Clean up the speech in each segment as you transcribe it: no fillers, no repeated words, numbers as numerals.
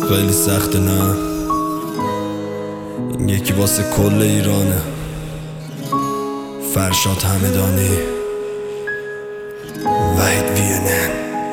خیلی سخته نه؟ این یکی واسه کل ایرانه. فرشاد همدانی، وحید وینن.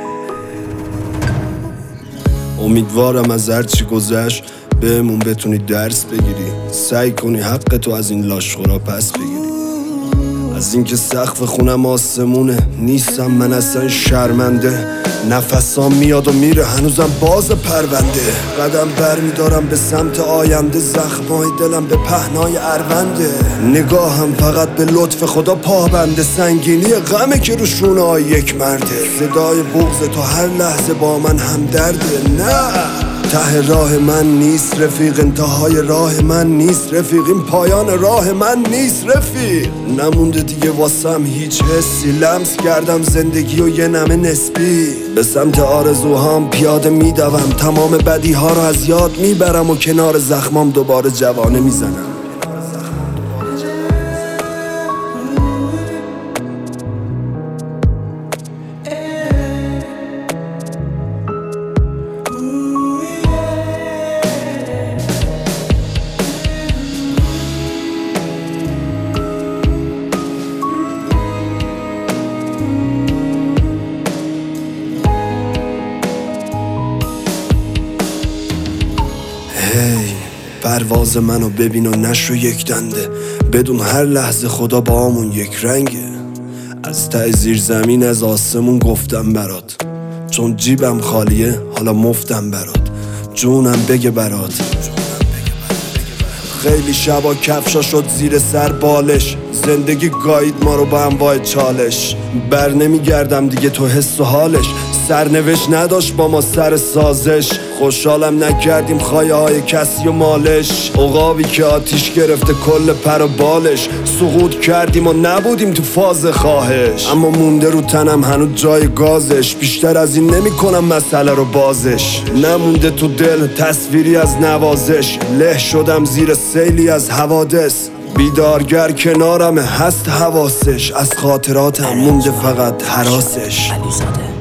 امیدوارم از هرچی گذشت بهمون بتونی درس بگیری، سعی کنی حق تو از این لاشخورا پس بگیری. از اینکه سقف خونم آسمونه نیستم من اصلا شرمنده. نفسام میاد و میره هنوزم باز پرونده. قدم بر میدارم به سمت آینده، زخمای دلم به پهنای ارونده. نگاهم فقط به لطف خدا پابنده، سنگینی غمه که رو شونه یک مرده. صدای بغض تو هر لحظه با من همدرده. نه ته راه من نیست رفیق، انتهای راه من نیست رفیق، این پایان راه من نیست رفیق. نمونده دیگه واسم هیچ حسی، لمس کردم زندگی و یه نمه نسبی. به سمت آرزوهام پیاده میدوم، تمام بدیها رو از یاد میبرم و کنار زخمام دوباره جوانه میزنم. پرواز منو ببین و نشو یک دنده، بدون هر لحظه خدا با همون یک رنگه. از ته زیر زمین از آسمون گفتم برات، چون جیبم خالیه حالا مفتم برات. جونم بگه برات. خیلی شبا کفشا شد زیر سر بالش، زندگی گاید ما رو با انواع چالش. بر نمیگردم دیگه تو حس و حالش، سرنوشت نداشت با ما سر سازش. خوشحالم نکردیم خایه های کسی و مالش، عقابی که آتیش گرفته کل پر و بالش. سقوط کردیم و نبودیم تو فاز خواهش، اما مونده رو تنم هنوز جای گازش. بیشتر از این نمی کنم مسئله رو بازش. نمونده تو دل تصویری از نوازش، له شدم زیر سیلی از حوادث. بیدارگر کنارم هست حواسش، از خاطراتم مونده فقط هراسش.